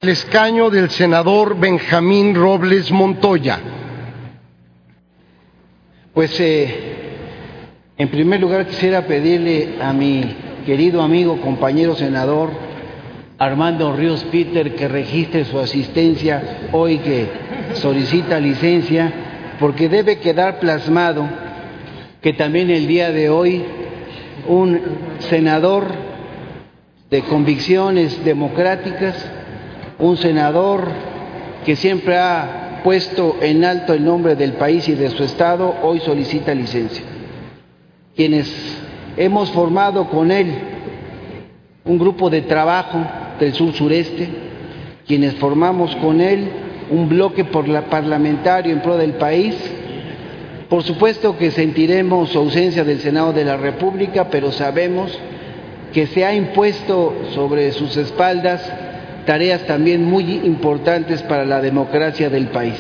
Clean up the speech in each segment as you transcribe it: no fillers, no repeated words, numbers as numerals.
El escaño del senador Benjamín Robles Montoya. Pues en primer lugar quisiera pedirle a mi querido amigo, compañero senador Armando Ríos Peter que registre su asistencia hoy que solicita licencia, porque debe quedar plasmado que también el día de hoy un senador de convicciones democráticas, un senador que siempre ha puesto en alto el nombre del país y de su estado, hoy solicita licencia. Quienes hemos formado con él un grupo de trabajo del sur-sureste, quienes formamos con él un bloque parlamentario en pro del país, por supuesto que sentiremos su ausencia del Senado de la República, pero sabemos que se ha impuesto sobre sus espaldas tareas también muy importantes para la democracia del país.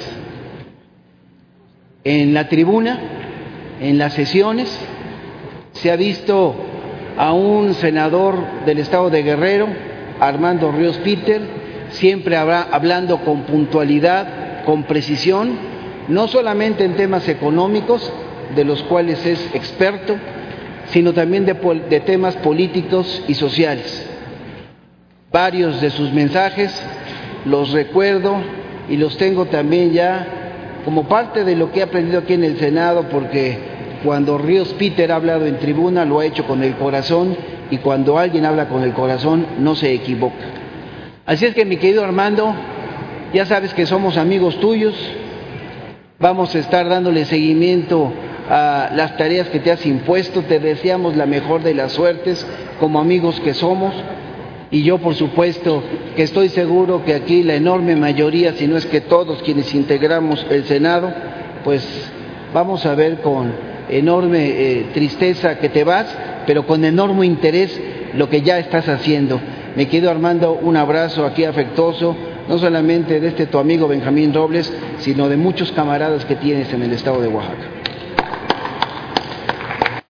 En la tribuna, en las sesiones, se ha visto a un senador del estado de Guerrero, Armando Ríos Peter, siempre hablando con puntualidad, con precisión, no solamente en temas económicos, de los cuales es experto, sino también de temas políticos y sociales. Varios de sus mensajes los recuerdo y los tengo también ya como parte de lo que he aprendido aquí en el Senado, porque cuando Ríos Peter ha hablado en tribuna lo ha hecho con el corazón, y cuando alguien habla con el corazón no se equivoca. Así es que, mi querido Armando, ya sabes que somos amigos tuyos, vamos a estar dándole seguimiento a las tareas que te has impuesto, te deseamos la mejor de las suertes como amigos que somos. Y yo, por supuesto, que estoy seguro que aquí la enorme mayoría, si no es que todos quienes integramos el Senado, pues vamos a ver con enorme tristeza que te vas, pero con enorme interés lo que ya estás haciendo. Me quedo, Armando, un abrazo aquí afectuoso, no solamente de tu amigo Benjamín Robles, sino de muchos camaradas que tienes en el estado de Oaxaca.